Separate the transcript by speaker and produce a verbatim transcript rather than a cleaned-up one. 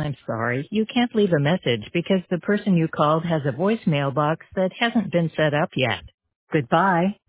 Speaker 1: I'm sorry, you can't leave a message because the person you called has a voicemail box that hasn't been set up yet. Goodbye.